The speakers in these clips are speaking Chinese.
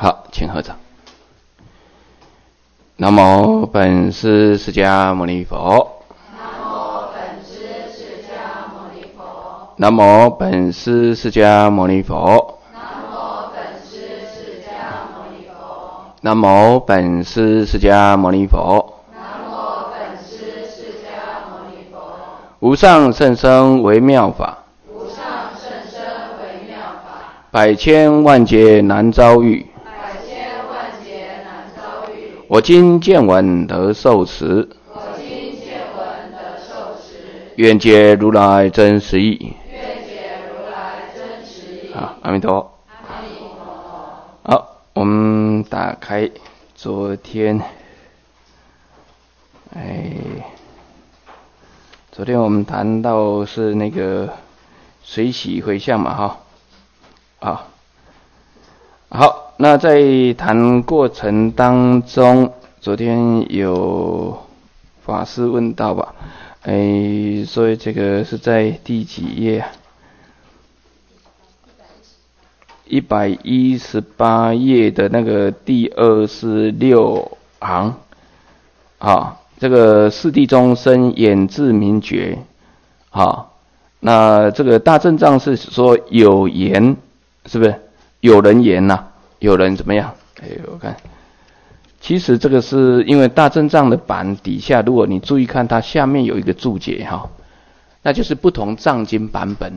好，请合掌。南无本师释迦牟尼佛。 南无本师释迦牟尼佛。 南无本师释迦牟尼佛。 南无本师释迦牟尼佛。 南无本师释迦牟尼佛。 南无本师释迦牟尼佛。 无上甚深微妙法， 无上甚深微妙法， 百千万劫难遭遇。 百千万劫难遭遇。 我今见闻得受持， 我今见闻得受持， 愿解如来真实义。 愿解如来真实义。 好，阿弥陀佛。 阿弥陀佛。 好，我们打开昨天我们谈到是那个随喜回向嘛，好，那在谈过程当中，昨天有法师问到吧，所以这个是在第几页啊？118页的那个第26行，这个四谛中生眼智明觉，那这个大正藏是说有言，是不是？有人言呐，有人怎么样？我看，其实这个是因为大正藏的版底下，如果你注意看，它下面有一个注解那就是不同藏经版本。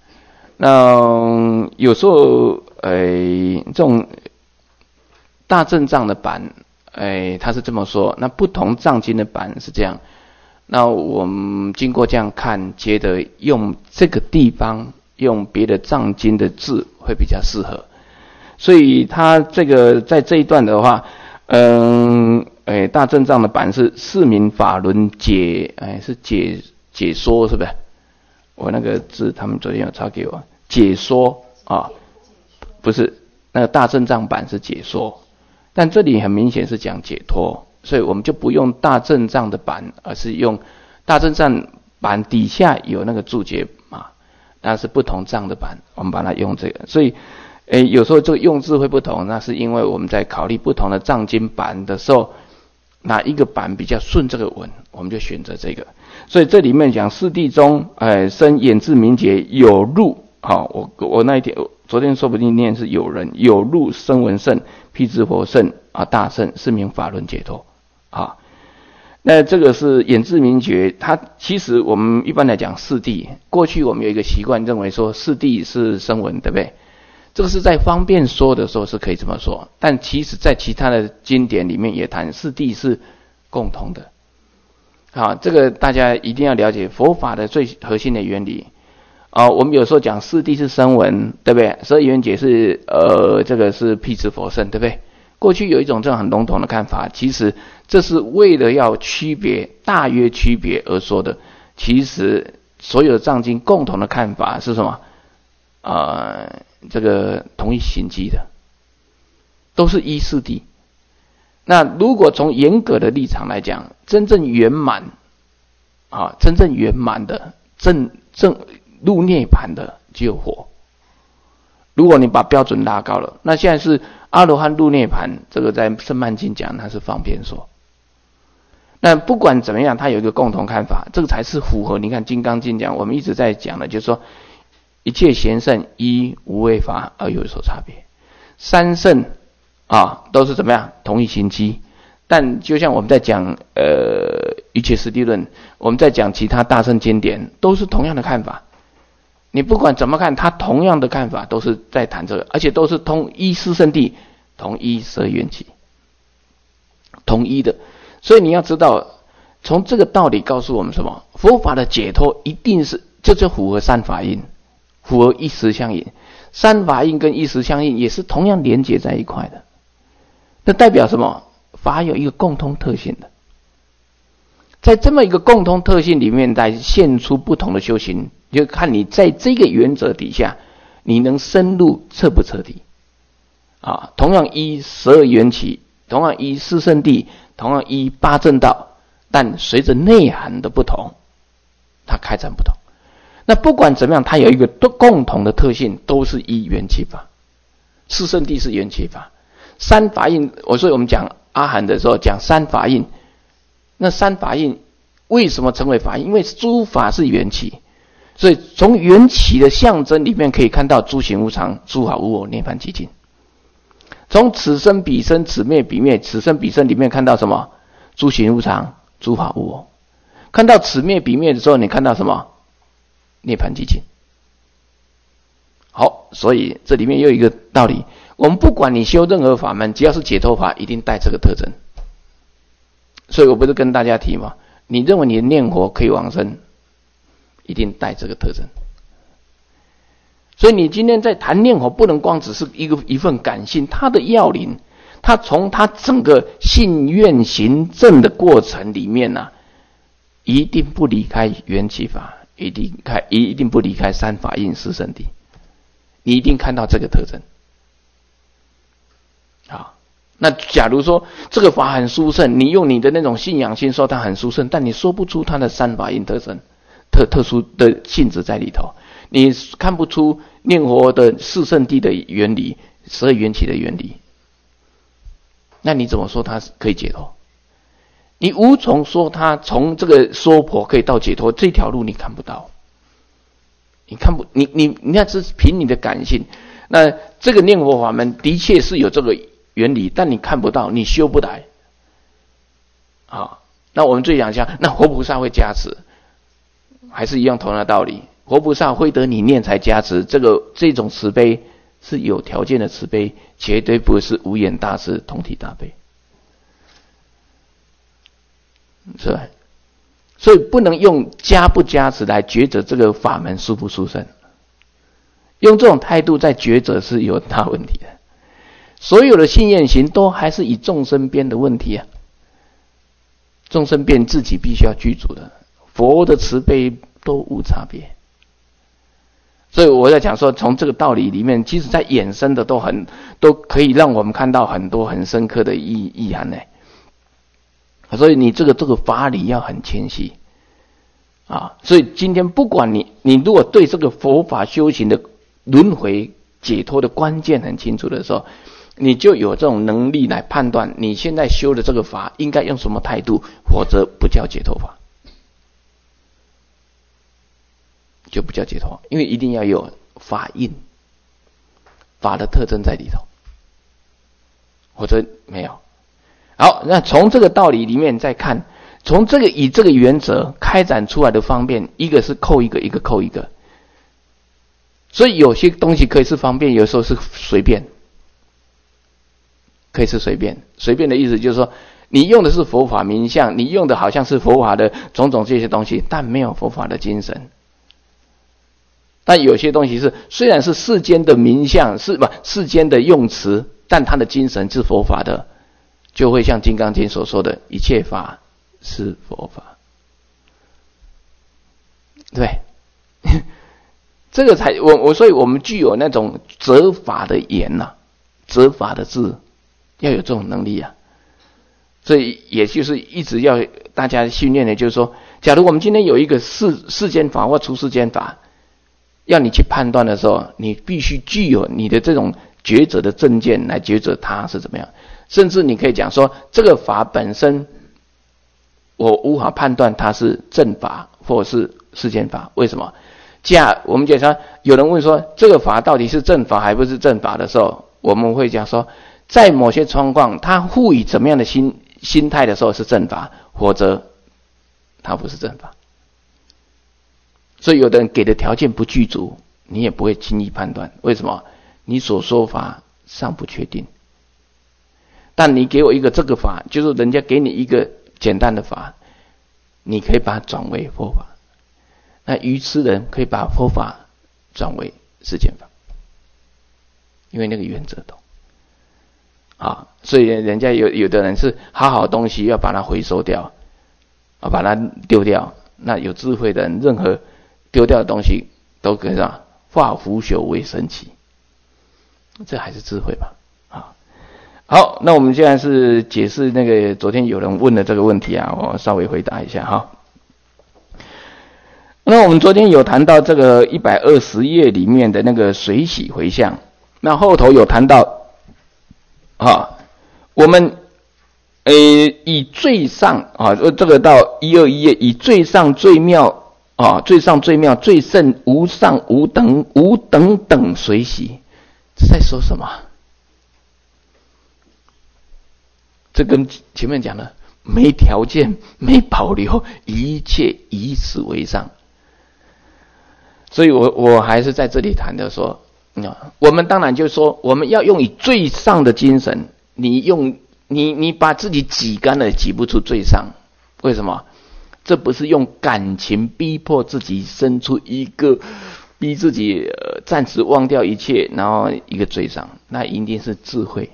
那有时候这种大正藏的版，他是这么说，那不同藏经的版是这样。那我们经过这样看，觉得用这个地方用别的藏经的字会比较适合。所以他这个在这一段的话，大正藏的版是四明法轮解，是解说，是不是？我那个字他们昨天有抄给我，解说不是，那个大正藏版是解说，但这里很明显是讲解脱，所以我们就不用大正藏的版，而是用大正藏版底下有那个注解嘛，那是不同藏的版，我们把它用这个，所以有时候这个用字会不同，那是因为我们在考虑不同的藏经版的时候，哪一个版比较顺这个文，我们就选择这个。所以这里面讲四谛中，生眼智明觉有入，我那一天昨天说不定念是有人有入声闻圣、辟支佛圣大圣是名法轮解脱那这个是眼智明觉，它其实我们一般来讲四谛，过去我们有一个习惯认为说四谛是声闻，对不对？这个是在方便说的时候是可以这么说，但其实在其他的经典里面也谈四谛是共同的。这个大家一定要了解佛法的最核心的原理。我们有时候讲四谛是声闻，对不对？十二缘觉是这个是辟支佛圣，对不对？过去有一种这种很笼统的看法，其实这是为了要区别，大约区别而说的。其实所有的藏经共同的看法是什么？这个同一行基的，都是依四谛。那如果从严格的立场来讲，真正圆满的正入涅槃的只有佛。如果你把标准拉高了，那现在是阿罗汉入涅槃，这个在圣曼经讲它是方便说。那不管怎么样，它有一个共同看法，这个才是符合。你看金刚经讲，我们一直在讲的就是说一切贤圣依无为法而有所差别，三圣都是怎么样同一行基。但就像我们在讲一切实地论，我们在讲其他大圣经典，都是同样的看法。你不管怎么看，他同样的看法都是在谈这个，而且都是同一四圣谛，同一十二缘起，同一的。所以你要知道，从这个道理告诉我们什么？佛法的解脱一定是就符合三法印，符合一实相应。三法印跟一实相应也是同样连结在一块的。那代表什么？法有一个共通特性的，在这么一个共通特性里面来现出不同的修行，就看你在这个原则底下，你能深入彻不彻底同样依十二缘起，同样依四圣谛，同样依八正道，但随着内涵的不同，它开展不同。那不管怎么样，它有一个共同的特性，都是依缘起法。四圣谛是缘起法， 三法印，所以我们讲阿含的时候讲三法印。那三法印为什么成为法印？因为诸法是缘起，所以从缘起的象征里面可以看到诸行无常、诸法无我、涅槃寂静。从此生彼生、此灭彼灭、此生彼生里面看到什么？诸行无常、诸法无我。看到此灭彼灭的时候，你看到什么？涅槃寂静。好，所以这里面又有一个道理，我们不管你修任何法门，只要是解脱法，一定带这个特征。所以我不是跟大家提嘛，你认为你的念佛可以往生，一定带这个特征。所以你今天在谈念佛，不能光只是一份感性，它的要领，它从它整个信愿行证的过程里面啊，一定不离开缘起法，一定不离开三法印四圣谛，你一定看到这个特征。好，那假如说这个法很殊胜，你用你的那种信仰心说它很殊胜，但你说不出它的三法印特征特殊的性质在里头，你看不出念佛的四圣谛的原理、十二缘起的原理，那你怎么说它可以解脱？你无从说它从这个娑婆可以到解脱，这条路你看不到，你那是凭你的感性。那这个念佛法门的确是有这个原理，但你看不到，你修不来。好，那我们最讲一下，那活菩萨会加持，还是一样同样的道理，活菩萨会得你念才加持，这种慈悲是有条件的慈悲，绝对不是无眼大慈、同体大悲，是吧？所以不能用加不加持来抉择这个法门殊不殊胜，用这种态度在抉择是有大问题的。所有的信愿行都还是以众生边的问题啊，众生边自己必须要具足的，佛的慈悲都无差别。所以我在讲说，从这个道理里面，其实在衍生的都可以让我们看到很多很深刻的意涵呢。所以你这个法理要很清晰啊。所以今天不管你如果对这个佛法修行的轮回解脱的关键很清楚的时候，你就有这种能力来判断你现在修的这个法应该用什么态度，否则不叫解脱法，就不叫解脱，因为一定要有法印、法的特征在里头，否则没有。好，那从这个道理里面再看，从以这个原则开展出来的方便，一个是扣一个，一个扣一个。所以有些东西可以是方便，有时候是随便，可以是随便。随便的意思就是说，你用的是佛法名相，你用的好像是佛法的种种这些东西，但没有佛法的精神。但有些东西是虽然是世间的名相，世间的用词，但它的精神是佛法的，就会像《金刚经》所说的一切法是佛法，对。这个才所以我们具有那种择法的言呐，择法的智，要有这种能力啊。所以也就是一直要大家训练的，就是说，假如我们今天有一个世间法或出世间法，要你去判断的时候，你必须具有你的这种抉择的正见来抉择它是怎么样。甚至你可以讲说，这个法本身我无法判断它是正法或者是世间法，为什么？我们讲说，有人问说这个法到底是正法还不是正法的时候，我们会讲说，在某些状况他赋予怎么样的心态的时候是正法，或者它不是正法。所以有的人给的条件不具足，你也不会轻易判断，为什么？你所说法尚不确定，但你给我一个这个法，就是人家给你一个简单的法，你可以把它转为佛法。那愚痴人可以把佛法转为世间法，因为那个原则懂啊。所以人家有的人是好东西要把它回收掉啊，把它丢掉。那有智慧的人，任何丢掉的东西都可以让化腐朽为神奇，这还是智慧吧啊。好，那我们现在是解释那个昨天有人问的这个问题啊，我稍微回答一下哈。那我们昨天有谈到这个120页里面的那个随喜回向，那后头有谈到我们以最上这个到121页，以最上最妙最上最妙最胜无上无等等随喜，这在说什么？这跟前面讲的没条件没保留，一切以此为上。所以我还是在这里谈的说，我们当然就是说我们要用以最上的精神，你把自己挤干了挤不出最上。为什么？这不是用感情逼迫自己生出一个逼自己暂时忘掉一切，然后一个最上，那一定是智慧。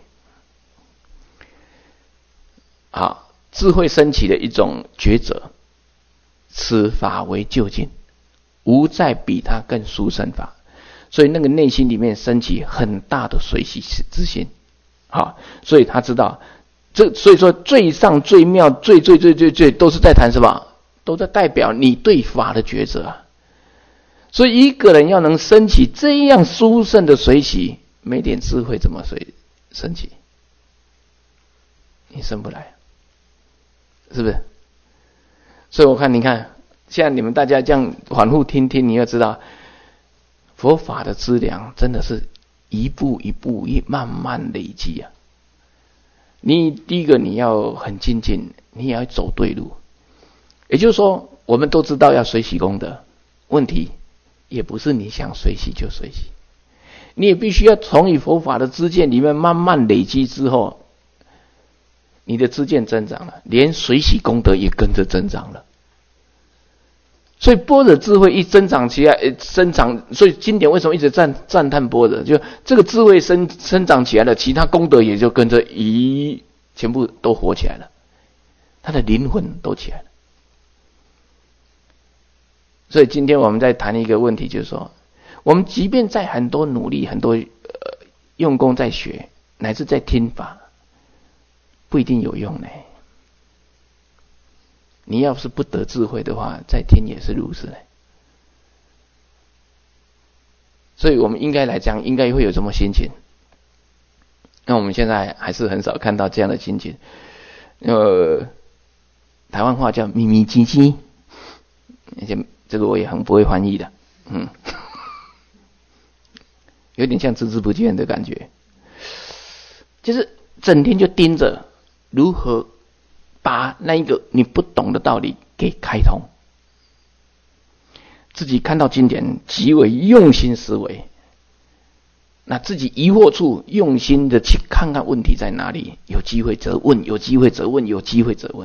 智慧升起的一种抉择，此法为究竟，无再比它更殊胜法。所以那个内心里面升起很大的随喜之心。所以他知道所以说最上最妙最都是在谈什么？都在代表你对法的抉择。所以一个人要能升起这样殊胜的随喜，没点智慧怎么升起？你升不来，是不是？所以我看，你看现在你们大家这样反复听，你要知道佛法的资粮真的是一步一步慢慢累积。你第一个你要很精进，你也要走对路。也就是说，我们都知道要随喜功德，问题也不是你想随喜就随喜，你也必须要从你佛法的知见里面慢慢累积之后，你的知见增长了，连随喜功德也跟着增长了。所以般若智慧一增长起来，所以经典为什么一直赞叹般若？就这个智慧生长起来了，其他功德也就跟着全部都活起来了，他的灵魂都起来了。所以今天我们在谈一个问题，就是说，我们即便在很多努力、很多用功在学，乃至在听法，不一定有用呢。你要是不得智慧的话，再听也是如此呢。所以我们应该来讲，应该会有什么心情？那我们现在还是很少看到这样的心情。台湾话叫咪咪唧唧，而且这个我也很不会翻译的，有点像孜孜不倦的感觉，就是整天就盯着如何把那一个你不懂的道理给开通，自己看到经典极为用心思维，那自己疑惑处用心的去看看问题在哪里，有机会则问，有机会则问，有机会则问，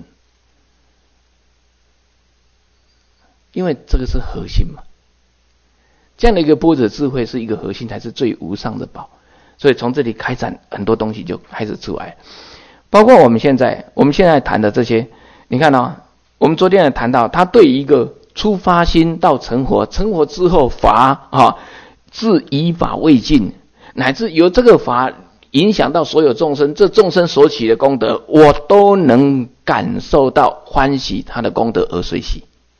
因为这个是核心嘛。这样的一个般若智慧是一个核心，才是最无上的宝。所以从这里开展很多东西就开始出来，包括我们现在谈的这些，你看我们昨天也谈到，他对一个出发心到成佛，成佛之后法自以法未尽，乃至由这个法影响到所有众生，这众生所起的功德，我都能感受到欢喜他的功德而随喜。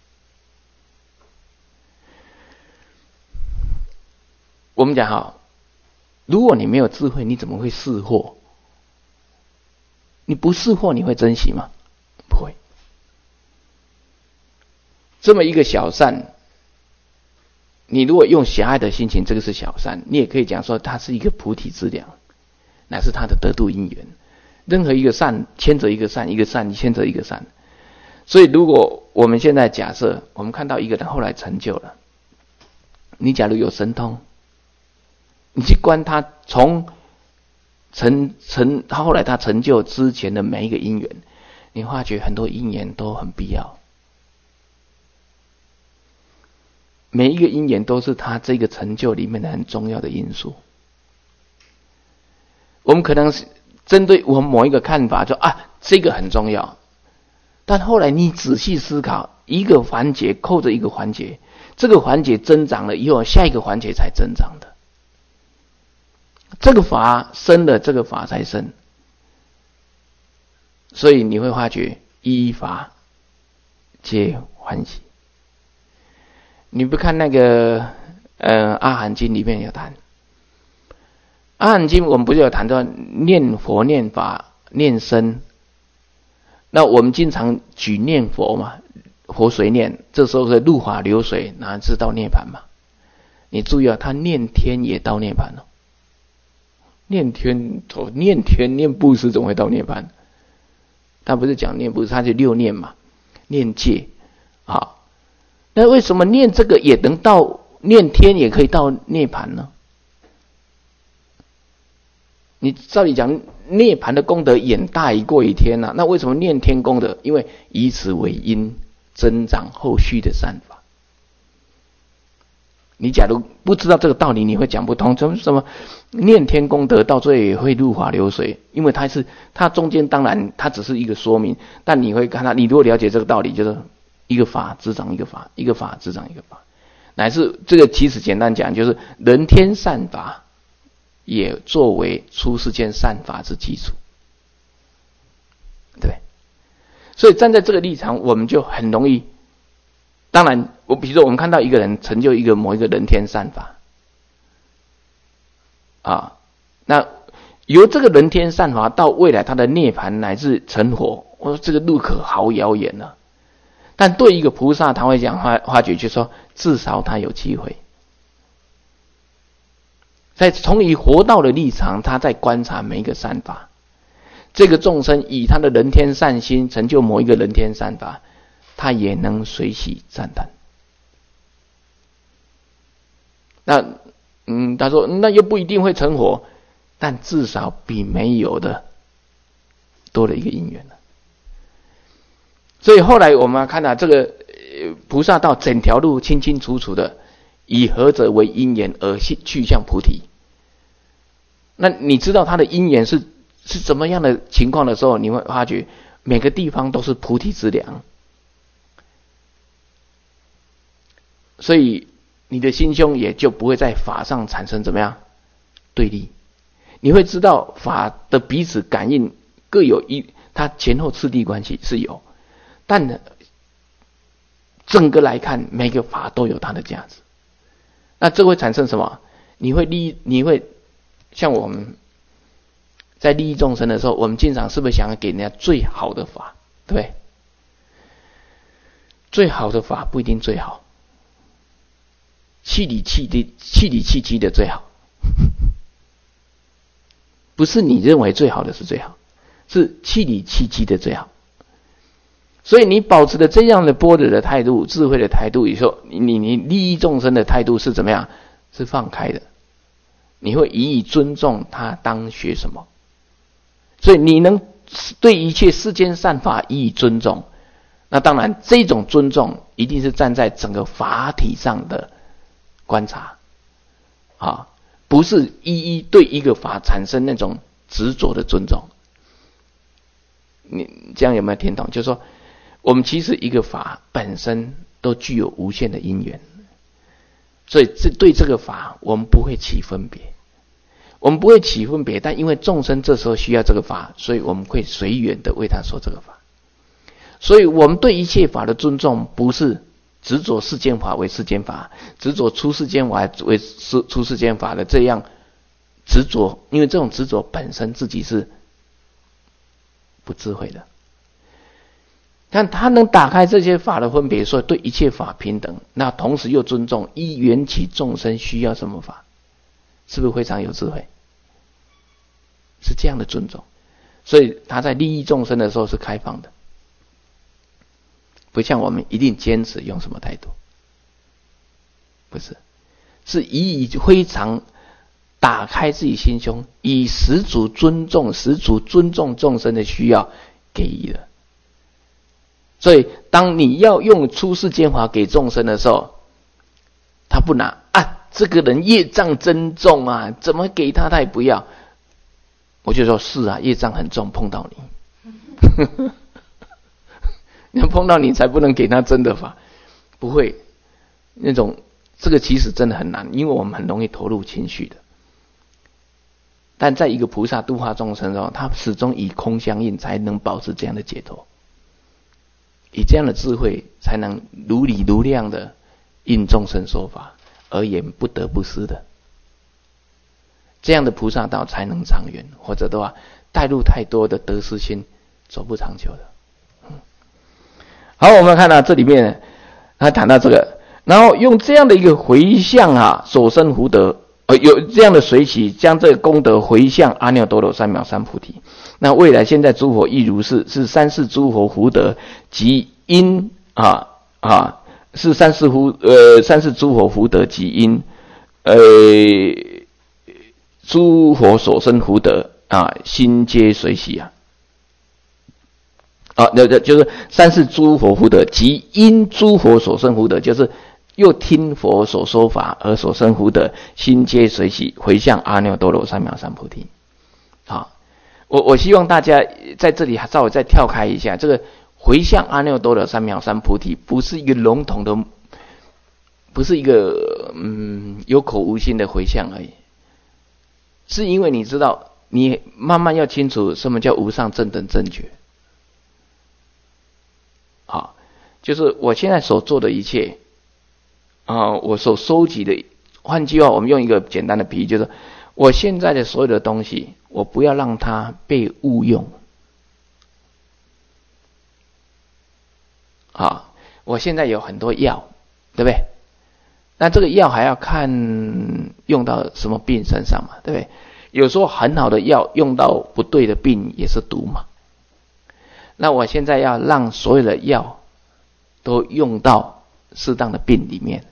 我们讲如果你没有智慧，你怎么会识货？你不识货，你会珍惜吗？不会。这么一个小善，你如果用狭隘的心情，这个是小善，你也可以讲说它是一个菩提之粮，乃是他的得度因缘。任何一个善牵着一个善，一个善牵着一个善。所以如果我们现在假设我们看到一个人后来成就了，你假如有神通，你去观他从他后来他成就之前的每一个因缘，你发觉很多因缘都很必要，每一个因缘都是他这个成就里面的很重要的因素。我们可能是针对我们某一个看法，说这个很重要，但后来你仔细思考，一个环节扣着一个环节，这个环节增长了以后，下一个环节才增长的。这个法生了，这个法才生。所以你会发觉依法皆欢喜。你不看那个阿含经里面有谈， 阿含经我们不是有谈到念佛、念法、念僧？那我们经常举念佛嘛，活水念，这时候是入法流水，哪知道涅槃嘛？你注意啊，他念天也到涅槃了。念天念布施怎么会到涅槃？他不是讲念布施，他就六念嘛，念戒。好，那为什么念这个也能到念天，也可以到涅槃呢？你照理讲，涅槃的功德远大于过于天啊，那为什么念天功德？因为以此为因，增长后续的善法。你假如不知道这个道理，你会讲不通。什么念天功德到最后也会入法流水？因为它中间当然它只是一个说明，但你会看它，你如果了解这个道理，就是一个法执掌一个法，一个法执掌一个法，乃至这个其实简单讲，就是人天善法也作为出世间善法之基础，对。所以站在这个立场，我们就很容易。当然，比如说我们看到一个人成就某一个人天善法，啊，那由这个人天善法到未来他的涅槃乃至成佛，我说这个路可好遥远了。但对一个菩萨，他会讲发觉，就说至少他有机会。在从以活道的立场，他在观察每一个善法。这个众生以他的人天善心成就某一个人天善法，他也能随喜赞叹。那他说那又不一定会成佛，但至少比没有的多了一个因缘了。所以后来我们看到这个菩萨道整条路清清楚楚的，以何者为因缘而去向菩提。那你知道他的因缘是怎么样的情况的时候，你会发觉每个地方都是菩提之良。所以你的心胸也就不会在法上产生怎么样对立。你会知道法的彼此感应各有它前后次第关系是有，但整个来看，每个法都有它的价值。那这会产生什么？你会像我们在利益众生的时候，我们经常是不是想要给人家最好的法？对不对？最好的法不一定最好，气里气机的最好，不是你认为最好的是最好，是气里气机的最好。所以你保持的这样的般若的态度、智慧的态度，以后你利益众生的态度是怎么样？是放开的，你会予以尊重他当学什么。所以你能对一切世间善法予以尊重，那当然这种尊重一定是站在整个法体上的观察啊，不是一对一个法产生那种执着的尊重。你这样有没有听懂？就是说我们其实一个法本身都具有无限的因缘，所以对这个法我们不会起分别，但因为众生这时候需要这个法，所以我们会随缘的为他说这个法。所以我们对一切法的尊重，不是执着世间法为世间法，执着出世间法为出世间法的这样执着，因为这种执着本身自己是不智慧的。但他能打开这些法的分别，说对一切法平等，那同时又尊重依缘起众生需要什么法，是不是非常有智慧？是这样的尊重。所以他在利益众生的时候是开放的，不像我们一定坚持用什么态度，不是，是以非常打开自己心胸，以十足尊重众生的需要给予的。所以当你要用出世间法给众生的时候，他不拿啊，这个人业障真重啊，怎么给他也不要。我就说是啊，业障很重，碰到你你碰到你才不能给他真的法，不会那种，这个其实真的很难，因为我们很容易投入情绪的。但在一个菩萨度化众生的时候，他始终以空相应，才能保持这样的解脱，以这样的智慧才能如理如量的应众生说法，而言不得不失的。 这样的菩萨道才能长远，或者的话带入太多的得失心，走不长久的。好，我们看到这里面他谈到这个，然后用这样的一个回向所生福德，有这样的随喜，将这个功德回向阿耨多罗三藐三菩提。那未来现在诸佛亦如是，是三世诸佛福德及因是三世诸佛福德及因，诸佛所生福德心皆随喜就是三世诸佛福德及因诸佛所生福德，就是又听佛所说法而所生福德，心皆随喜，回向阿耨多罗三藐三菩提。好，我希望大家在这里稍微再跳开一下，这个回向阿耨多罗三藐三菩提不是一个笼统的，不是一个有口无心的回向而已，是因为你知道，你慢慢要清楚什么叫无上正等正觉。好，就是我现在所做的一切我所收集的，换句话，我们用一个简单的比喻，就是我现在的所有的东西，我不要让它被误用。我现在有很多药，对不对？那这个药还要看用到什么病身上嘛，对不对？有时候很好的药用到不对的病也是毒嘛。那我现在要让所有的药都用到适当的病里面，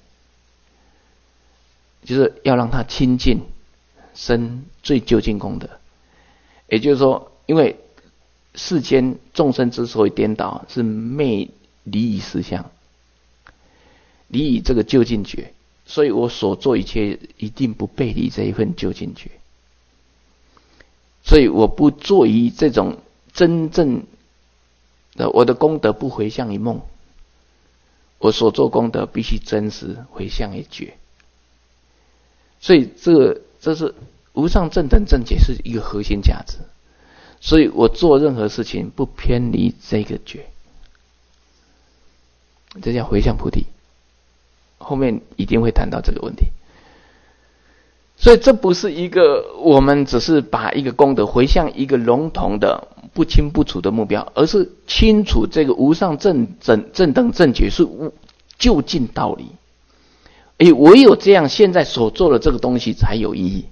就是要让它亲近生最究竟功德。也就是说，因为世间众生之所以颠倒，是昧离以实相，离以这个究竟觉，所以我所做一切一定不背离这一份究竟觉。所以我不做于这种真正的，我的功德不回向于梦，我所做功德必须真实回向于觉。所以这是无上正等正觉是一个核心价值，所以我做任何事情不偏离这个觉，这叫回向菩提。后面一定会谈到这个问题。所以这不是一个我们只是把一个功德回向一个笼统的不清不楚的目标，而是清楚这个无上正等正觉是究竟道理。唯有这样，现在所做的这个东西才有意义。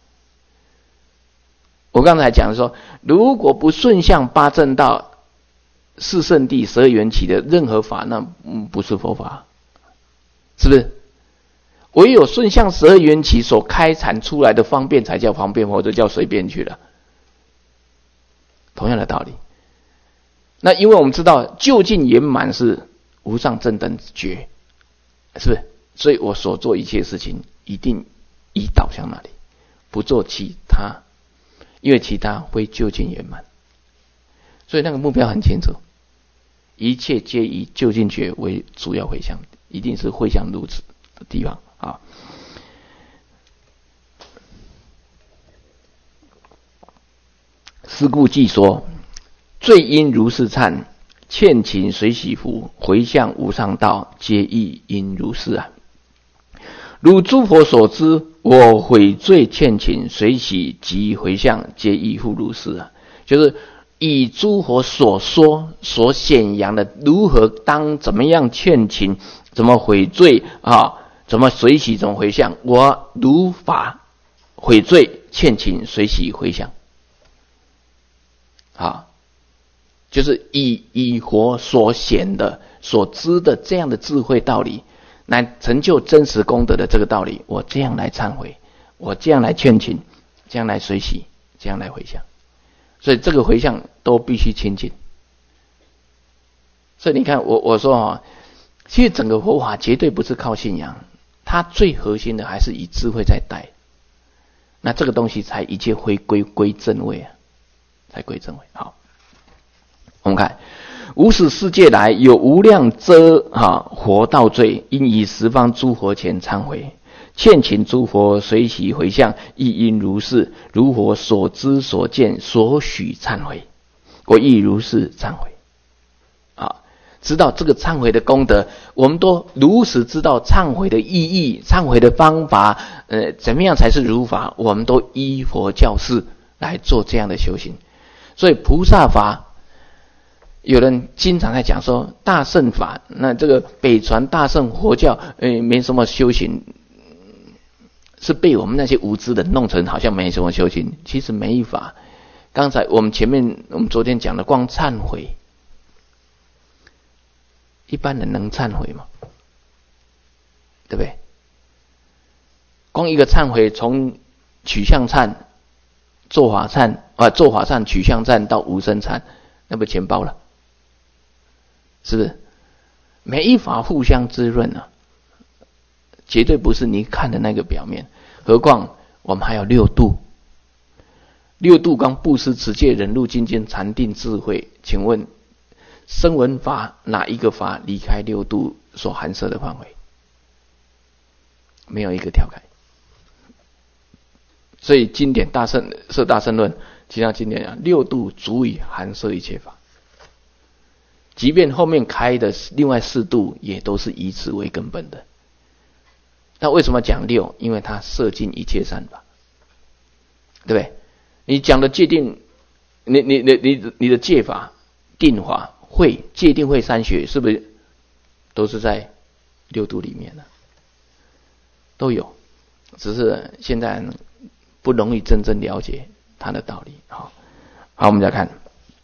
我刚才讲说，如果不顺向八正道、四圣谛、十二缘起的任何法，那不是佛法，是不是？唯有顺向十二缘起所开阐出来的方便才叫方便，或者叫随便去了。同样的道理。那因为我们知道究竟圆满是无上正等觉，是不是？所以我所做一切事情一定以导向那里，不做其他，因为其他会究竟圆满。所以那个目标很清楚，一切皆以究竟觉为主要回向，一定是回向如此的地方啊。是故既说，罪因如是忏，欠勤随喜福，回向无上道，皆亦因如是如诸佛所知，我悔罪欠勤随喜及回向，皆亦复如是就是以诸佛所说所显扬的，如何当怎么样欠勤，怎么悔罪怎么随喜，怎么回向，我如法悔罪欠勤随喜回向就是以佛所显的所知的这样的智慧道理，来成就真实功德的这个道理，我这样来忏悔，我这样来劝请，这样来随喜，这样来回向。所以这个回向都必须清净。所以你看我说其实整个佛法绝对不是靠信仰，它最核心的还是以智慧在带，那这个东西才一切会归正位才归正位。好，我们看无始世界来，有无量遮佛道罪，因以十方诸佛前忏悔，欠请诸佛随喜回向，亦因如是，如佛所知所见所许忏悔，我亦如是忏悔知道这个忏悔的功德，我们都如实知道忏悔的意义、忏悔的方法，怎么样才是如法，我们都依佛教示来做这样的修行。所以菩萨法，有人经常在讲说大乘法，那这个北传大乘佛教，没什么修行，是被我们那些无知的弄成好像没什么修行，其实没法。刚才我们昨天讲的，光忏悔，一般人能忏悔吗？对不对？光一个忏悔，从取向忏、做法忏、取向忏到无生忏，那不全包了？是不是？每一法互相滋润啊，绝对不是你看的那个表面。何况我们还有六度，六度刚布施、持戒、忍辱、精进、禅定、智慧。请问声闻法哪一个法离开六度所含摄的范围？没有一个跳开。所以经典大乘摄大乘论，其他经典讲六度足以含摄一切法，即便后面开的另外四度也都是以此为根本的。那为什么讲六？因为它摄尽一切善法，对不对？你讲的戒定，你的戒法、定法、慧、戒定慧三学，是不是都是在六度里面呢？都有，只是现在不容易真正了解它的道理。好，我们再看，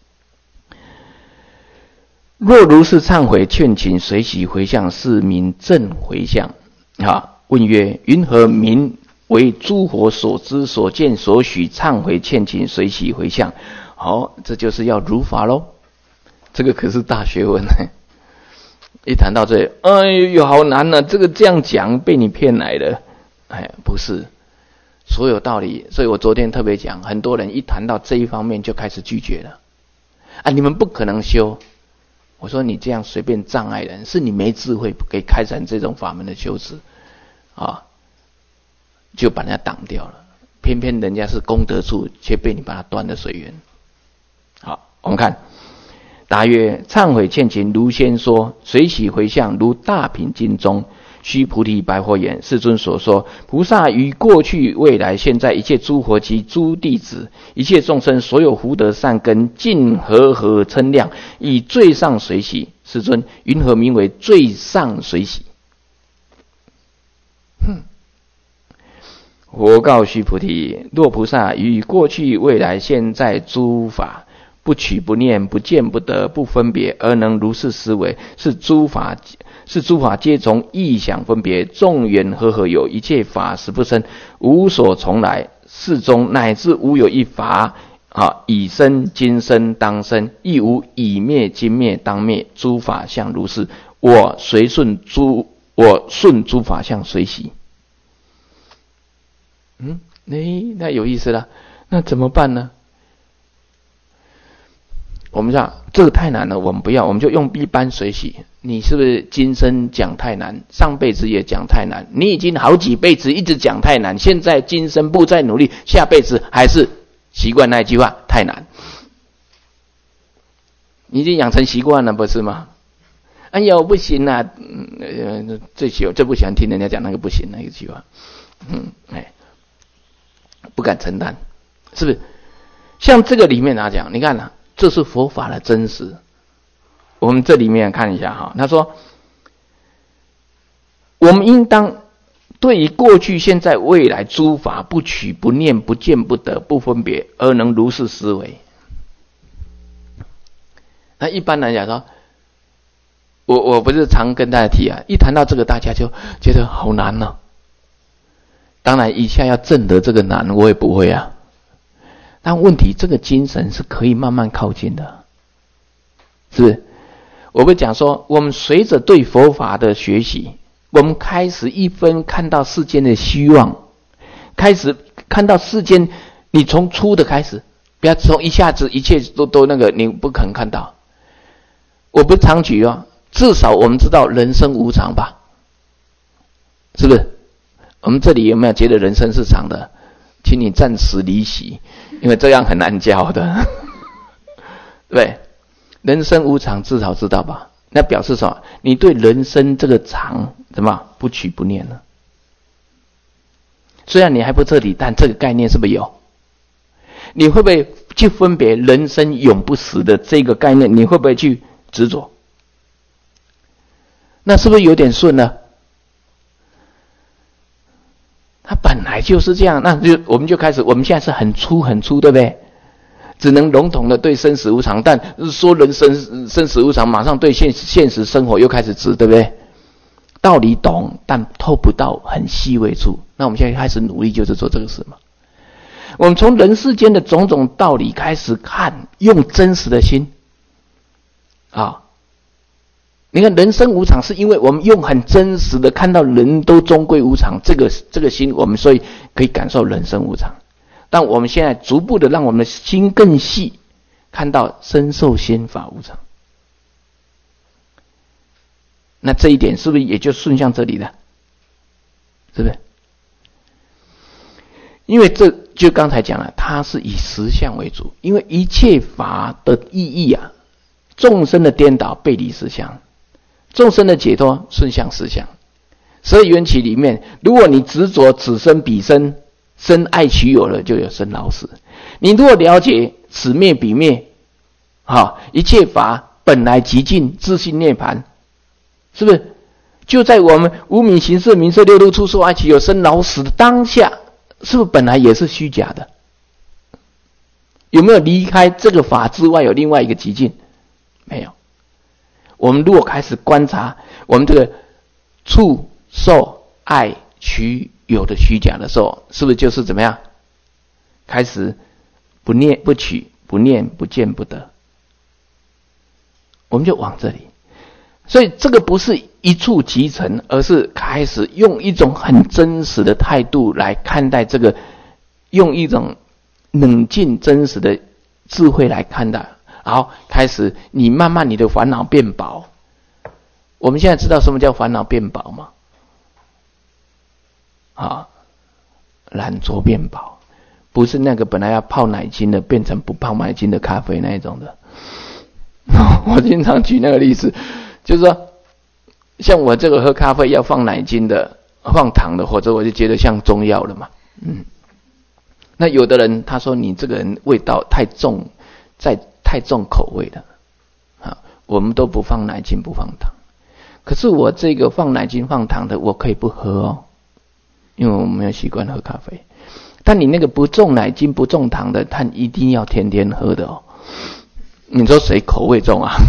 若如是忏悔劝请随喜回向，是名正回向。问曰：云何名为诸佛所知所见所许忏悔劝请随喜回向？这就是要如法咯。这个可是大学问。一谈到这，哎呦好难啊，这个这样讲被你骗来的。不是所有道理。所以我昨天特别讲，很多人一谈到这一方面就开始拒绝了。你们不可能修。我说你这样随便障碍人，是你没智慧可以开展这种法门的修持就把人家挡掉了。偏偏人家是功德处，却被你把它断了随缘。好，我们看，答曰：忏悔劝请如先说，随喜回向如大品经中。须菩提白佛言：世尊所说，菩萨于过去未来现在一切诸佛及诸弟子，一切众生所有福德善根，尽和称量，以最上随喜。世尊，云何名为最上随喜？佛告须菩提：若菩萨于过去未来现在诸法，不取不念不见不得不分别，而能如是思维，是诸法皆从意想分别，众缘和有，一切法实不生，无所从来，世中乃至无有一法以生今生当生，亦无以灭今灭当灭，诸法相如是，我顺诸法相随喜。那有意思了。那怎么办呢？我们讲这个太难了，我们不要，我们就用一般随喜。你是不是今生讲太难，上辈子也讲太难，你已经好几辈子一直讲太难，现在今生不再努力，下辈子还是习惯那句话，太难。你已经养成习惯了，不是吗？哎呦不行啊，最不喜欢听人家讲那个不行那一句话。不敢承担，是不是？像这个里面讲，你看这是佛法的真实。我们这里面看一下他说，我们应当对于过去现在未来诸法不取不念不见不得不分别，而能如是思维。那一般来讲说，我不是常跟大家提一谈到这个大家就觉得好难哦。当然一下要证得这个难我也不会但问题这个精神是可以慢慢靠近的，是不是？我不讲说，我们随着对佛法的学习，我们开始一分看到世间的希望，开始看到世间，你从粗的开始，不要从一下子一切都那个，你不可能看到。我不常举至少我们知道人生无常吧，是不是？我们这里有没有觉得人生是长的？请你暂时离席，因为这样很难教的。对，人生无常至少知道吧？ 那表示什么？你对人生这个常怎么不取不念了？虽然你还不彻底，但这个概念是不是有？你会不会去分别人生永不死的这个概念？你会不会去执着？那是不是有点顺呢？它本来就是这样，那就我们就开始，我们现在是很粗，对不对？只能笼统的对生死无常，但说人生死无常，马上对现实生活又开始指，对不对？道理懂，但透不到很细微处。那我们现在开始努力，就是做这个事嘛。我们从人世间的种种道理开始看，用真实的心啊。你看人生无常，是因为我们用很真实的看到人都终归无常，这个心，我们所以可以感受人生无常。但我们现在逐步的让我们的心更细，看到身受心法无常。那这一点是不是也就顺向这里了？是不是？因为这就刚才讲了，它是以实相为主，因为一切法的意义啊，众生的颠倒背离实相，众生的解脱顺向实相。12缘起里面，如果你执着此生彼生，生爱取有了，就有生老死。你如果了解此灭彼灭，一切法本来极尽，自性涅槃，是不是？就在我们无明行识名色六路触受爱取有生老死的当下，是不是本来也是虚假的？有没有离开这个法之外有另外一个极境？没有。我们如果开始观察我们这个触受爱取有的虚假的时候，是不是就是怎么样？开始不念不取不念不见不得，我们就往这里。所以这个不是一触即成，而是开始用一种很真实的态度来看待这个，用一种冷静真实的智慧来看待。好，开始你慢慢你的烦恼变薄。我们现在知道什么叫烦恼变薄吗？懒惰变薄，不是那个本来要泡奶精的变成不泡奶精的咖啡那一种的。我经常举那个例子，就是说像我这个喝咖啡要放奶精的放糖的，或者我就觉得像中药了嘛。那有的人他说你这个人味道太重，太重口味了我们都不放奶精不放糖，可是我这个放奶精放糖的我可以不喝哦，因为我没有习惯喝咖啡。但你那个不重奶精不重糖的，他一定要天天喝的哦。你说谁口味重啊？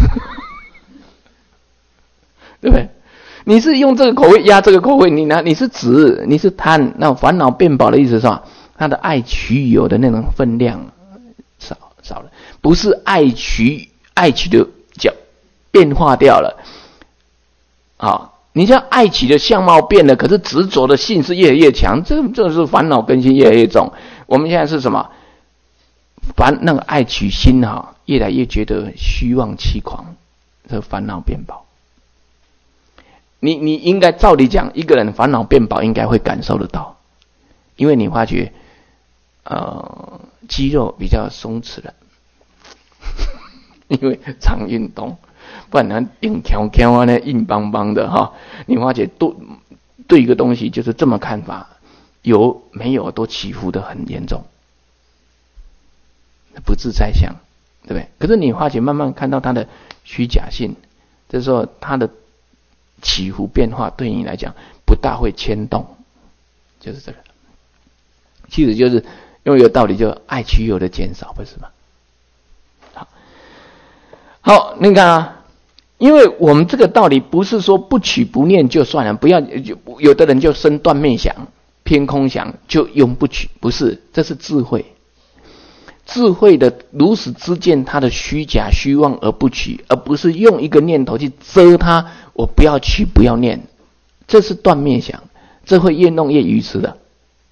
对不对？你是用这个口味压这个口味，你是执，你是贪，那烦恼变薄的意思是吧？他的爱取有的那种分量少了，不是爱取的叫变化掉了。你像爱取的相貌变了，可是执着的性是越来越强，这是烦恼根性越来越重。我们现在是什么？那个爱取心越来越觉得虚妄欺狂，这烦恼变薄。你应该照理讲，一个人烦恼变薄应该会感受得到，因为你发觉肌肉比较松弛了，因为常运动，不然它硬翘翘呢，硬邦邦的你发觉对一个东西就是这么看法，有没有都起伏的很严重，不自在相，对不对？可是你发觉慢慢看到它的虚假性，这时候它的起伏变化对你来讲不大会牵动，就是这个。其实就是用一个道理，就爱取有的减少，不是吗？好，你看因为我们这个道理不是说不取不念就算了，不要有的人就生断灭想、偏空想，就永不取，不是，这是智慧。智慧的如实知见它的虚假虚妄而不取，而不是用一个念头去遮它，我不要取不要念，这是断灭想，这会越弄越愚痴的。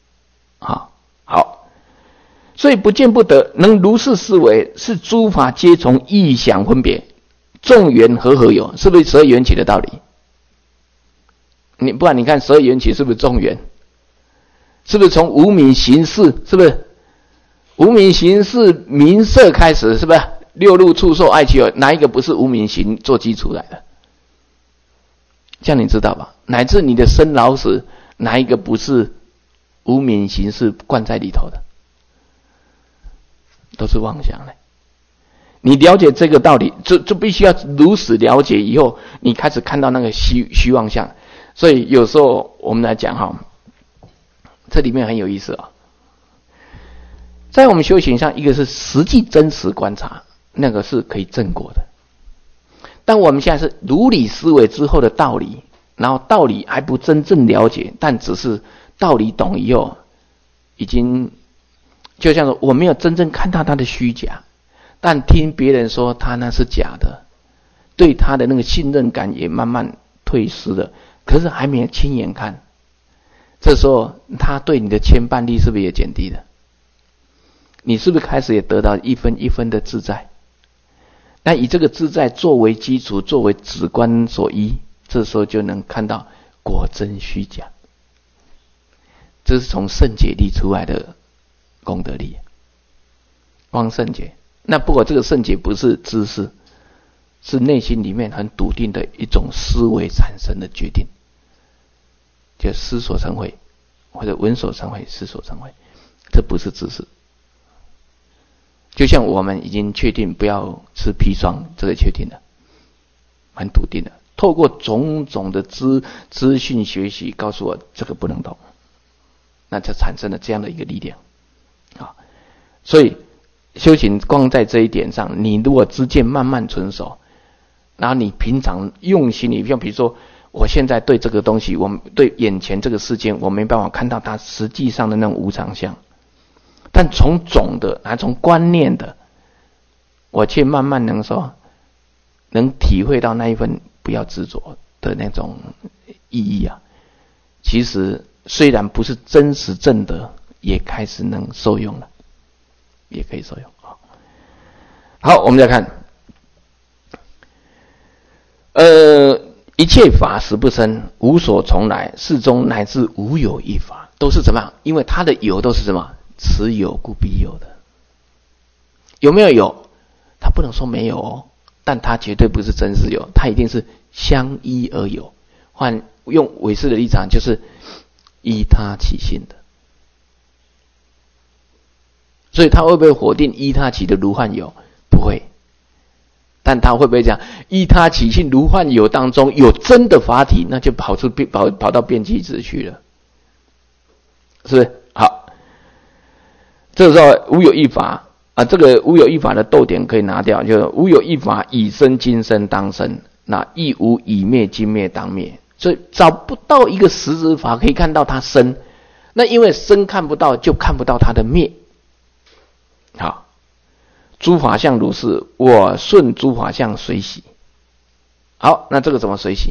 好，所以不见不得，能如是思维，是诸法皆从意想分别，众缘和合有，是不是12缘起的道理？不然你看12缘起是不是众缘？是不是从无明行识？是不是无明行识名色开始？是不是六路触受爱取有，哪一个不是无明行做基础来的？ 这样你知道吧？乃至你的生老死，哪一个不是无名形式灌在里头的？都是妄想的。你了解这个道理，就必须要如实了解以后，你开始看到那个虚妄相。所以有时候我们来讲哈，这里面很有意思啊。在我们修行上，一个是实际真实观察，那个是可以证果的。但我们现在是如理思维之后的道理，然后道理还不真正了解，但只是道理懂以后，已经就像说我没有真正看到它的虚假，但听别人说他那是假的，对他的那个信任感也慢慢退失了。可是还没有亲眼看，这时候他对你的牵绊力是不是也减低了？你是不是开始也得到一分一分的自在？那以这个自在作为基础，作为止观所依，这时候就能看到果真虚假。这是从圣解力出来的功德力，光圣解。那不过这个圣解不是知识，是内心里面很笃定的一种思维产生的决定，就思所成慧，或者闻所成慧，思所成慧，这不是知识。就像我们已经确定不要吃砒霜，这个确定了，很笃定的。透过种种的资讯学习，告诉我这个不能动，那就产生了这样的一个力量啊。所以修行光在这一点上，你如果知见慢慢成熟，然后你平常用心，你像比如说，我现在对这个东西，我们对眼前这个事件，我没办法看到它实际上的那种无常相。但从总的，从观念的，我却慢慢能体会到那一份不要执着的那种意义啊。其实虽然不是真实正德，也开始能受用了，也可以受用啊。好，我们再看，一切法实不生，无所从来，世中乃至无有一法，都是怎么样？因为它的有都是什么？此有故必有的。有没有有？它不能说没有哦，但它绝对不是真实有，它一定是相依而有。换用唯识的立场，就是依他起性的。所以他会不会否定依他起的如幻有？不会。但他会不会讲依他起性如幻有当中有真的法体，那就跑到变机子去了，是不是？好，这个时候无有一法啊，这个无有一法的逗点可以拿掉，就是无有一法以生今生当生，那亦无以灭今灭当灭。所以找不到一个实质法可以看到它生，那因为生看不到，就看不到它的灭。好，诸法相如是，我顺诸法相随喜。好，那这个怎么随喜？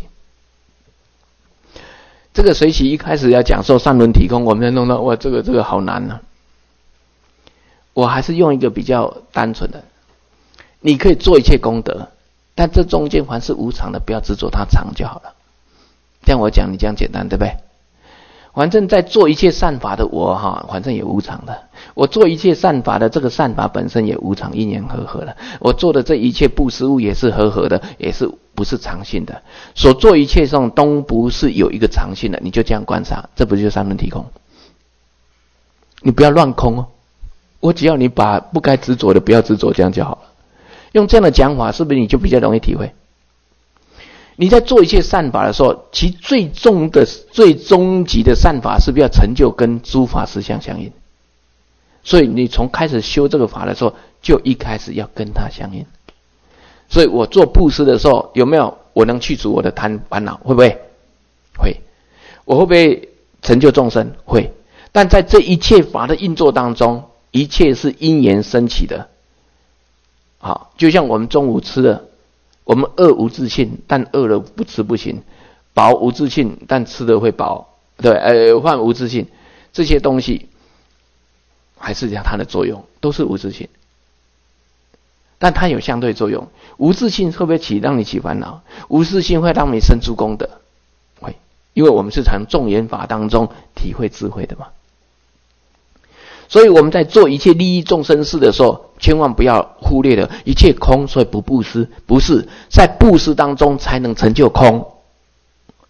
这个随喜一开始要讲授三轮体空，我们弄到哇，这个好难啊。我还是用一个比较单纯的，你可以做一切功德，但这中间凡是无常的，不要执着它常就好了。这样我讲，你这样简单，对不对？反正在做一切善法的我反正也无常的。我做一切善法的这个善法本身也无常，因缘和合的。我做的这一切布施物也是和合的，也是不是常性的。所做一切上都不是有一个常性的，你就这样观察，这不就是三轮体空？你不要乱空哦。我只要你把不该执着的不要执着，这样就好了。用这样的讲法，是不是你就比较容易体会？你在做一切善法的时候，其最终极的善法是不是要成就跟诸法实相相应？所以你从开始修这个法的时候，就一开始要跟它相应。所以我做布施的时候，有没有我能去除我的贪烦恼？会不会？会。我会不会成就众生？会。但在这一切法的运作当中，一切是因缘升起的。好，就像我们中午吃的，我们饿无自性，但饿了不吃不行；饱无自性，但吃了会饱。对，患无自性，这些东西还是讲它的作用，都是无自性，但它有相对作用。无自性会不会让你起烦恼？无自性会让你生出功德，会，因为我们是从众缘法当中体会智慧的嘛。所以我们在做一切利益众生事的时候，千万不要忽略了一切空，所以不布施，不是在布施当中才能成就空。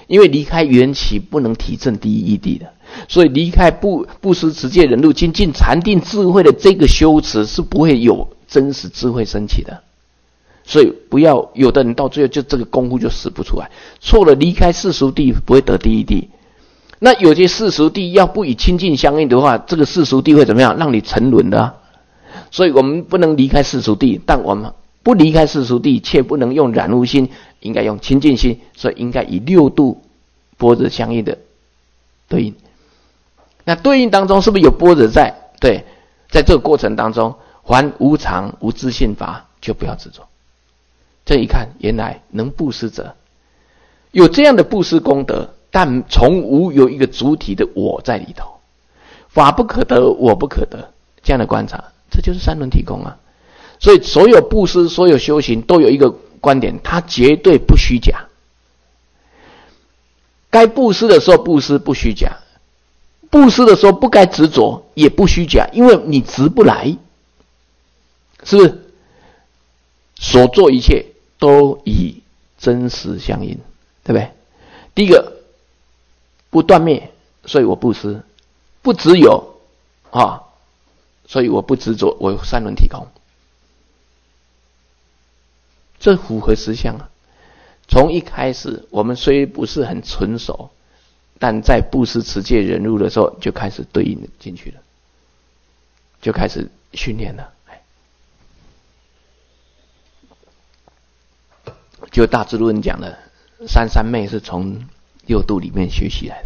因为离开缘起不能体证第一义谛的，所以离开布施、持戒、忍辱、精进、禅定、智慧的这个修持是不会有真实智慧升起的。所以不要有的人到最后就这个功夫就使不出来，错了，离开世俗谛不会得第一谛。那有些世俗谛要不以清净相应的话，这个世俗谛会怎么样？让你沉沦的啊。所以我们不能离开世俗谛，但我们不离开世俗谛，却不能用染污心，应该用清净心，所以应该以六度般若相应的对应。那对应当中是不是有般若在？对，在这个过程当中，凡无常无自性法就不要执着。这一看，原来能布施者有这样的布施功德，但从无有一个主体的我在里头，法不可得，我不可得，这样的观察，这就是三轮体空啊。所以所有布施、所有修行都有一个观点，它绝对不虚假。该布施的时候布施不虚假，布施的时候不该执着也不虚假，因为你执不来，是不是？所做一切都以真实相应，对不对？第一个不断灭，所以我布施；不执有啊，所以我不执着，我三轮体空。这符合实相啊！从一开始，我们虽不是很纯熟，但在布施、持戒、忍辱的时候，就开始对应进去了，就开始训练了。就大智论讲的，三三昧是从六度里面学习来的，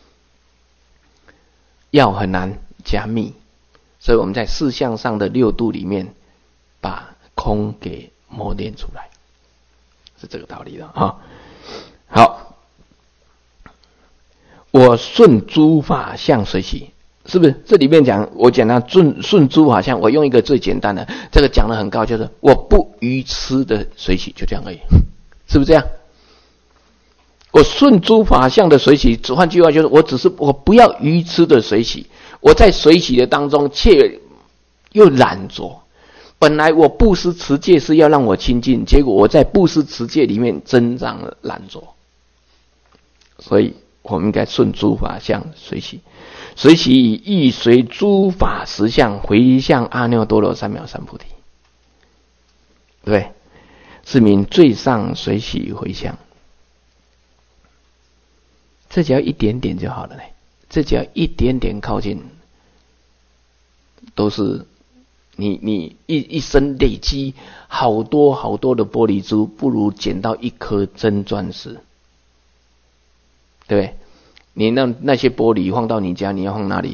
药很难加密，所以我们在四项上的六度里面，把空给磨练出来，是这个道理的啊。好，我顺诸法相随喜，是不是？这里面讲，我讲到顺诸法相，我用一个最简单的，这个讲得很高，就是我不愚痴的随喜，就这样而已，是不是这样？我顺诸法相的随喜，换句话就是，我不要愚痴的随喜，我在随喜的当中却又染着。本来我布施持戒是要让我清净，结果我在布施持戒里面增长了染着，所以我们应该顺诸法相随喜，随喜亦随诸法实相回向阿耨多罗三藐三菩提，对不对？是名最上随喜回向。这只要一点点就好了呢，这只要一点点靠近，都是你一生累积好多好多的玻璃珠，不如捡到一颗真钻石，对不对？你那些玻璃放到你家，你要放哪里？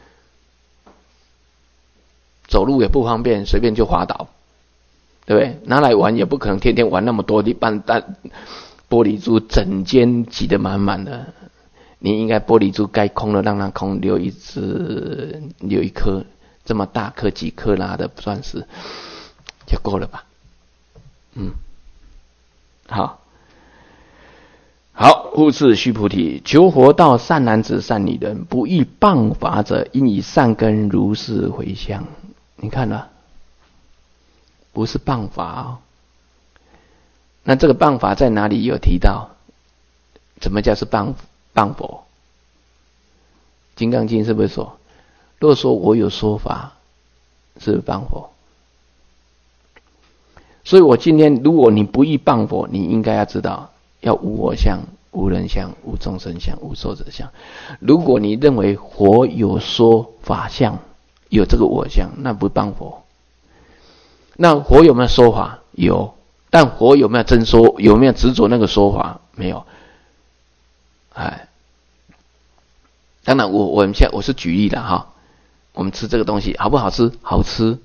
走路也不方便，随便就滑倒，对不对？拿来玩也不可能天天玩那么多的玻璃珠，整间挤得满满的。你应该玻璃珠该空了让它空，留一颗这么大颗几克拉的钻石就够了吧？好，复次须菩提，求佛道善男子善女人，不欲谤法者，应以善根如是回向。你看了，不是谤法哦。那这个谤法在哪里有提到？怎么叫是谤佛？金刚经是不是说，若说我有说法，是谤佛？所以我今天如果你不欲谤佛，你应该要知道，要无我相、无人相、无众生相、无寿者相。如果你认为佛有说法相，有这个我相，那不谤佛。那佛有没有说法？有，但佛有没有真说？有没有执着那个说法？没有。当然我是举例的哈，我们吃这个东西好不好吃？好吃。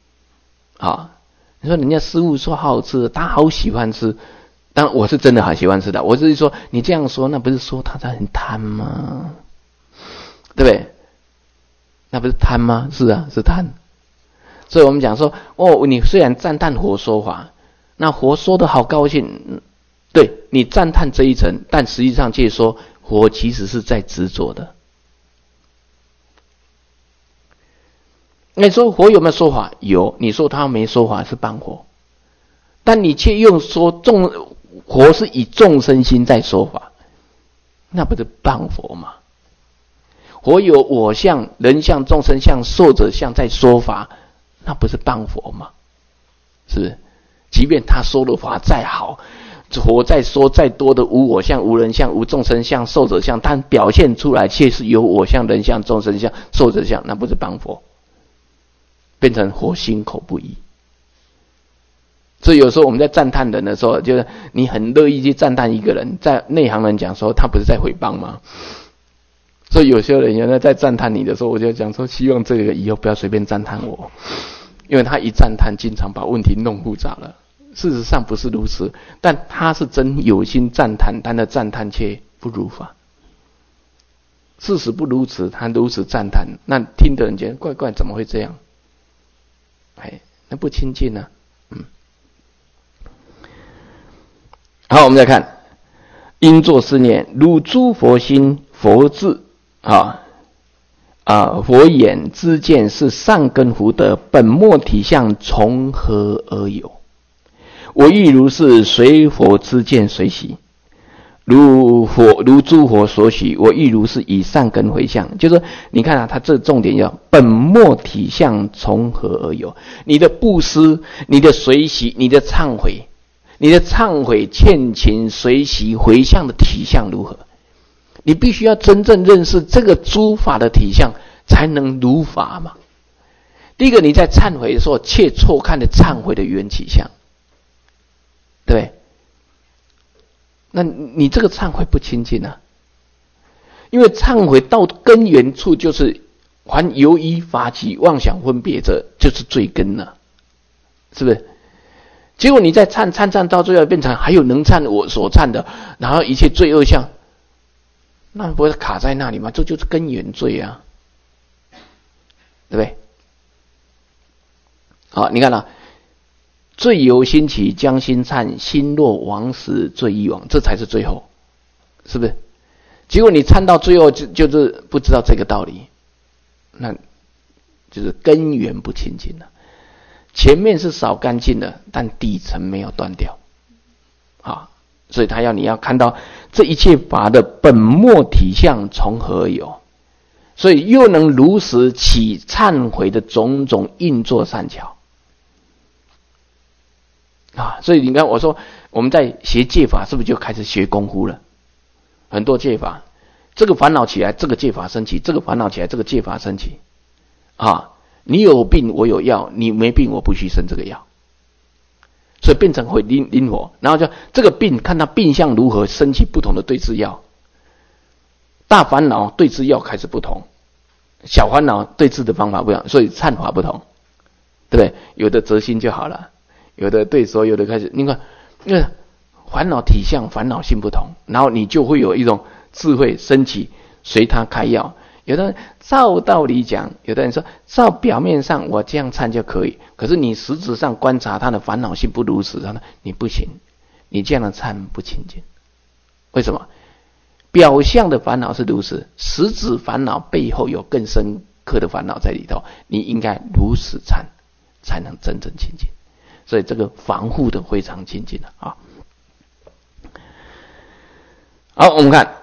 你说人家师父说好吃，他好喜欢吃，当然我是真的很喜欢吃的。我只是说你这样说，那不是说他很贪吗？对不对？那不是贪吗？是啊，是贪。所以我们讲说，你虽然赞叹佛说法，那佛说的好高兴，对，你赞叹这一层，但实际上却说佛其实是在执着的。你说佛有没有说法？有，你说他没说法是谤佛，但你却用说佛是以众生心在说法， 那不是谤佛吗？佛有我相、人相、众生相、寿者相在说法，那不是谤佛吗？是不是？即便他说的法再好，佛再说再多的无我相、无人相、无众生相、寿者相，但表现出来却是有我相、人相、众生相、寿者相，那不是谤佛，变成佛心口不一。所以有时候我们在赞叹人的时候，就是你很乐意去赞叹一个人，在内行人讲说他不是在诽谤吗？所以有些人原来在赞叹你的时候，我就讲说，希望这个以后不要随便赞叹我，因为他一赞叹，经常把问题弄复杂了。事实上不是如此，但他是真有心赞叹，但的赞叹却不如法。事实不如此，他如此赞叹，那听的人觉得怪怪，怎么会这样？那不亲近啊。好，我们再看，应作是念：汝诸佛心、佛智佛眼知见是善根福德，本末体相从何而有？我亦如是，随佛知见随喜，如诸佛所许，我亦如是，以善根回向。就是说你看啊，他这重点要本末体相从何而有？你的布施、你的随喜、你的忏悔、欠勤、随喜、回向的体相如何？你必须要真正认识这个诸法的体相，才能如法嘛。第一个，你在忏悔的时候，切错看的忏悔的缘起相，对不对？那你这个忏悔不清净啊，因为忏悔到根源处就是凡由于法起妄想分别者，就是罪根了，是不是？结果你在忏到最后变成还有能忏我所忏的，然后一切罪恶相，那不会卡在那里吗？这就是根源罪啊，对不对？好，你看罪由心起，将心忏，心若亡时，罪亦亡，这才是最后，是不是？结果你忏到最后就是不知道这个道理，那就是根源不清净了。前面是扫干净了，但底层没有断掉，所以你要看到这一切法的本末体相从何而有，所以又能如实起忏悔的种种应作善巧。所以你看我说我们在学戒法是不是就开始学功夫了？很多戒法，这个烦恼起来这个戒法升起，这个烦恼起来这个戒法升起。你有病我有药，你没病我不需生这个药，所以变成会灵活，然后就这个病看他病相如何，升起不同的对治药。大烦恼对治药开始不同，小烦恼对治的方法不一样，所以忏法不同，对不对？有的折心就好了，有的对所有的开始，你看因为烦恼体相烦恼性不同，然后你就会有一种智慧升起，随他开药。有的人照道理讲，有的人说照表面上我这样忏就可以，可是你实质上观察他的烦恼性不如此，你不行，你这样的忏不清净。为什么？表象的烦恼是如此，实质烦恼背后有更深刻的烦恼在里头，你应该如此忏才能真正清净。所以这个防护的非常清净了啊。好，我们看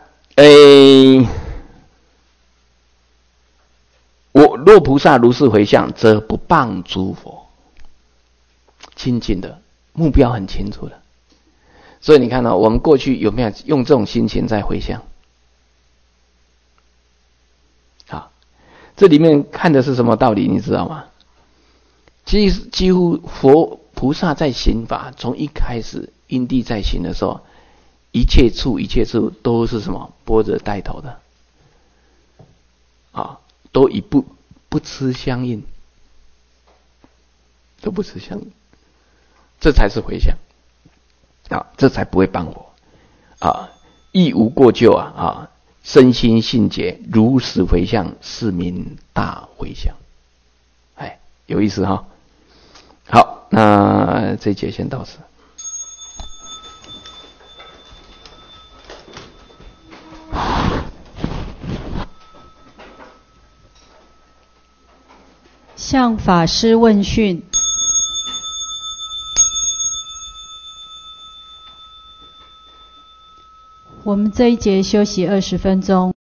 若菩萨如是回向，则不谤诸佛。清净的目标很清楚的，所以你看我们过去有没有用这种心情在回向？好，这里面看的是什么道理，你知道吗？几乎菩萨在行法，从一开始因地在行的时候，一切处都是什么？般若带头的，都以不吃相应，都不吃相应，这才是回向这才不会谤佛亦无过咎身心信解，如实回向，是名大回向。有意思哈。好，那这一节先到此。 向法师问讯。 我们这一节休息20分钟。